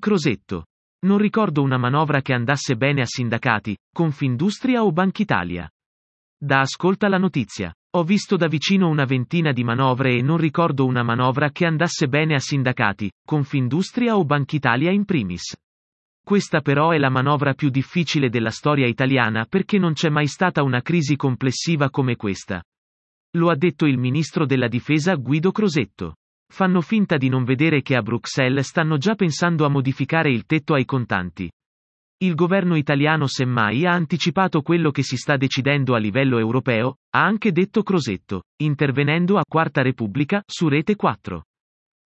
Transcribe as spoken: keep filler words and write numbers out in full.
Crosetto. Non ricordo una manovra che andasse bene a sindacati, Confindustria o Bankitalia. Da Ascolta la notizia. Ho visto da vicino una ventina di manovre e non ricordo una manovra che andasse bene a sindacati, Confindustria o Bankitalia in primis. Questa però è la manovra più difficile della storia italiana perché non c'è mai stata una crisi complessiva come questa. Lo ha detto il ministro della difesa Guido Crosetto. Fanno finta di non vedere che a Bruxelles stanno già pensando a modificare il tetto ai contanti. Il governo italiano semmai ha anticipato quello che si sta decidendo a livello europeo, ha anche detto Crosetto, intervenendo a Quarta Repubblica, su Rete quattro.